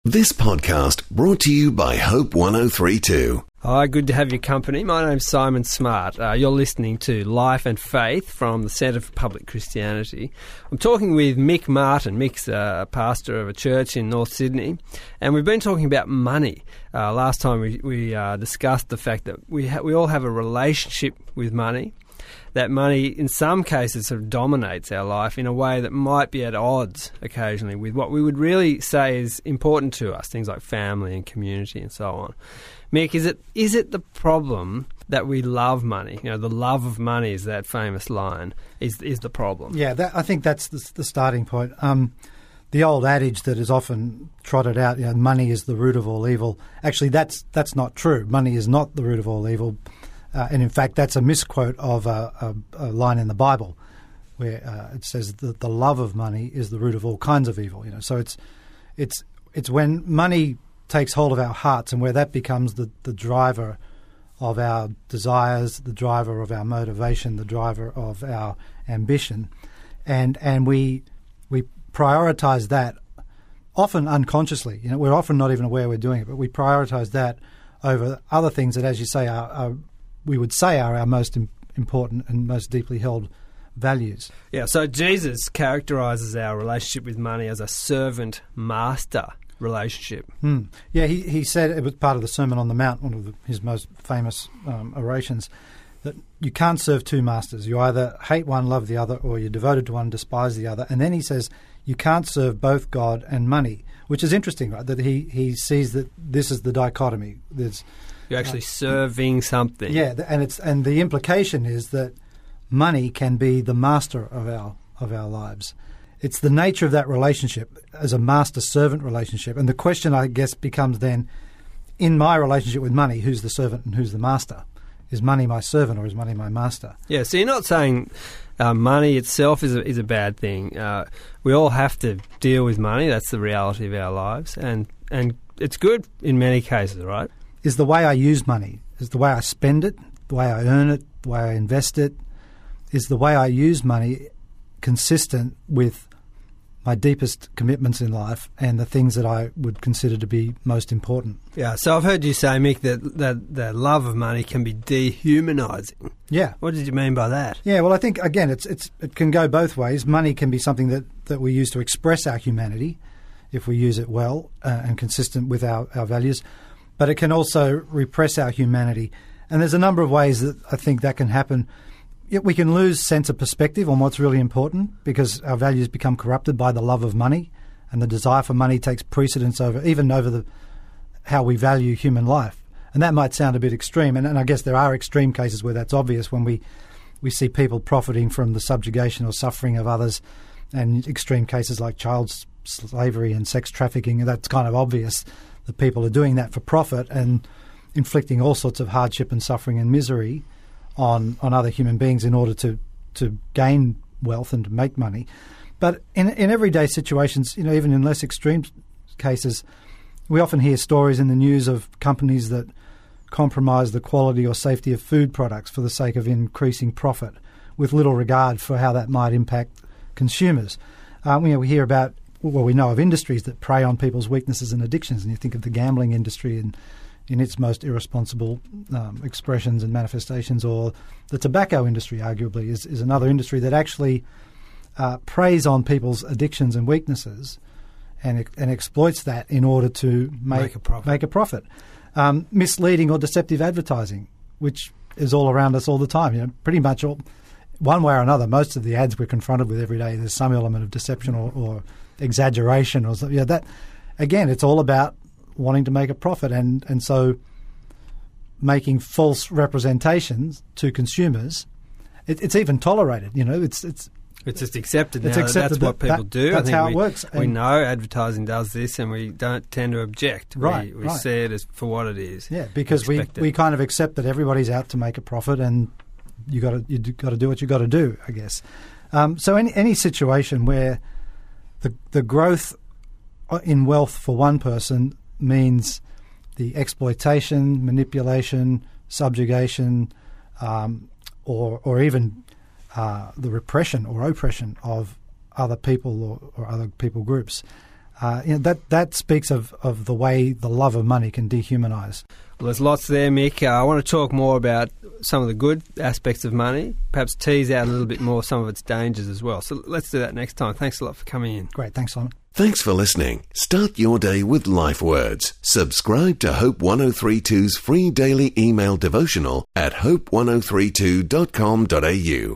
This podcast brought to you by Hope 103.2. Hi, good to have your company. My name's Simon Smart. You're listening to Life and Faith from the Centre for Public Christianity. I'm talking with Mick Martin. Mick's a pastor of a church in North Sydney, and we've been talking about money. Last time we discussed the fact that we all have a relationship with money, that money in some cases sort of dominates our life in a way that might be at odds occasionally with what we would really say is important to us, things like family and community and so on. Mick, is it the problem that we love money? You know, the love of money is that famous line, is the problem. Yeah, I think that's the starting point. The old adage that is often trotted out, you know, money is the root of all evil. Actually, that's not true. Money is not the root of all evil. And in fact, that's a misquote of a line in the Bible where it says that the love of money is the root of all kinds of evil. You know, so it's when money takes hold of our hearts and where that becomes the driver of our desires, the driver of our motivation, the driver of our ambition, and we prioritize that often unconsciously. You know, we're often not even aware we're doing it, but we prioritize that over other things that, as you say, we would say are our most important and most deeply held values. Yeah, so Jesus characterises our relationship with money as a servant-master relationship. Yeah, he said, it was part of the Sermon on the Mount, one of his most famous orations, that you can't serve two masters. You either hate one, love the other, or you're devoted to one, despise the other. And then he says you can't serve both God and money, which is interesting, right, that he sees that this is the dichotomy. You're actually serving something. Yeah, and the implication is that money can be the master of our lives. It's the nature of that relationship as a master-servant relationship. And the question, I guess, becomes then, in my relationship with money, who's the servant and who's the master? Is money my servant or is money my master? Yeah, so you're not saying money itself is a bad thing. We all have to deal with money. That's the reality of our lives. And it's good in many cases, right? Is the way I use money, is the way I spend it, the way I earn it, the way I invest it, is the way I use money consistent with my deepest commitments in life and the things that I would consider to be most important. Yeah, so I've heard you say, Mick, that the love of money can be dehumanising. Yeah. What did you mean by that? Yeah, well, I think, again, it can go both ways. Money can be something that we use to express our humanity if we use it well and consistent with our values, but it can also repress our humanity. And there's a number of ways that I think that can happen. We can lose sense of perspective on what's really important because our values become corrupted by the love of money, and the desire for money takes precedence over how we value human life. And that might sound a bit extreme, and I guess there are extreme cases where that's obvious when we see people profiting from the subjugation or suffering of others, and extreme cases like child slavery and sex trafficking. That's kind of obvious that people are doing that for profit and inflicting all sorts of hardship and suffering and misery on other human beings in order to gain wealth and to make money. But in everyday situations, you know, even in less extreme cases, we often hear stories in the news of companies that compromise the quality or safety of food products for the sake of increasing profit, with little regard for how that might impact consumers. We hear about, we know of industries that prey on people's weaknesses and addictions, and you think of the gambling industry and in its most irresponsible expressions and manifestations, or the tobacco industry, arguably, is another industry that actually preys on people's addictions and weaknesses and exploits that in order to make a profit. Misleading or deceptive advertising, which is all around us all the time. You know, pretty much one way or another, most of the ads we're confronted with every day, there's some element of deception or exaggeration or something. Yeah, that, again, it's all about wanting to make a profit, and so making false representations to consumers, it's even tolerated. You know, it's just accepted now. It's accepted. That's what people do. That's how it works. We know advertising does this, and we don't tend to object. Right. We see it as for what it is. Yeah, because we kind of accept that everybody's out to make a profit, and you got to do what you got to do, I guess. So any situation where the growth in wealth for one person means the exploitation, manipulation, subjugation, or even the repression or oppression of other people or other people groups, That speaks of the way the love of money can dehumanize. Well, there's lots there, Mick. I want to talk more about some of the good aspects of money, perhaps tease out a little bit more some of its dangers as well. So let's do that next time. Thanks a lot for coming in. Great. Thanks, Simon. Thanks for listening. Start your day with Life Words. Subscribe to Hope 1032's free daily email devotional at hope1032.com.au.